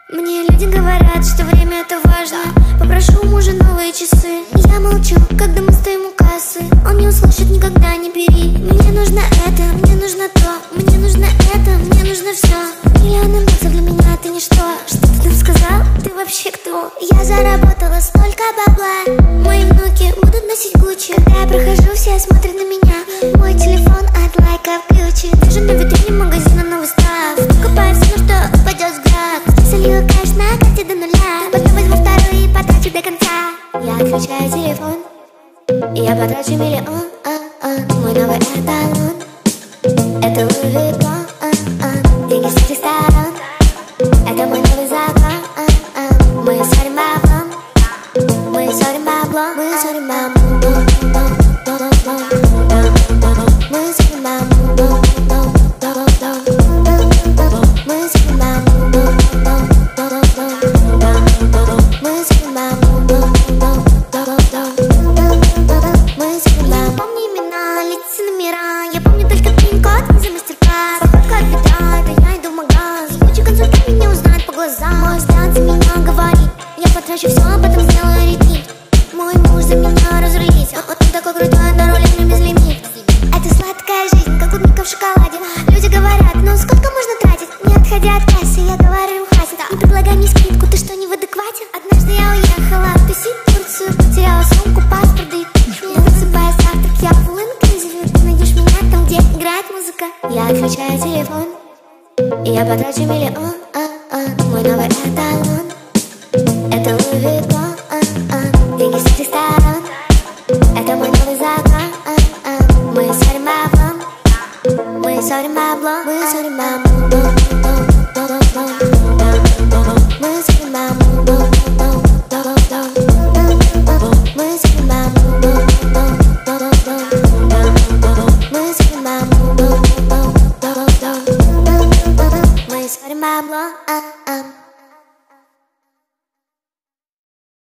Мне люди говорят, что время это важно. Попрошу у мужа новые часы. Я молчу, когда мы стоим у кассы. Он не услышит, никогда не бери. Мне нужно это, мне нужно то. Мне нужно это, мне нужно все. Миллионы баксов для меня это ничто. Что ты там сказал? Ты вообще кто? Я заработала столько бабла. Мои внуки будут носить Гуччи. Когда я прохожу, все смотрят на меня. Мой телефон от лайков ключи. Даже на витрине магазина новый став. Покупаю все, что упадет взгляд. Солью кэш на карте до нуля. Потом возьму вторую и потрачу до конца. Я отключаю телефон, и я потрачу миллион. Мой новый эталон — это Луи Виттон. Деньги с ресторан — это мой новый закон. Мы ссорим баблом, мы ссорим баблом, мы ссорим баблом. Мы ссорим баблом. Мой стан за меня говорит, я потрачу все, а потом сделаю репит. Мой муж за меня разрулит. Он такой крутой, на руле мне безлимит. Это сладкая жизнь, как клубника в шоколаде. Люди говорят, ну сколько можно тратить? Не отходя от кассы, я говорю, им хватит. Не предлагай мне скидку, ты что, не в адеквате? Однажды я уехала тусить в Турцию. Потеряла сумку, паспорт и не засыпая завтрак. Я full inclusive, ты найдешь меня там, где играет музыка. Я отключаю телефон, и я потрачу миллион.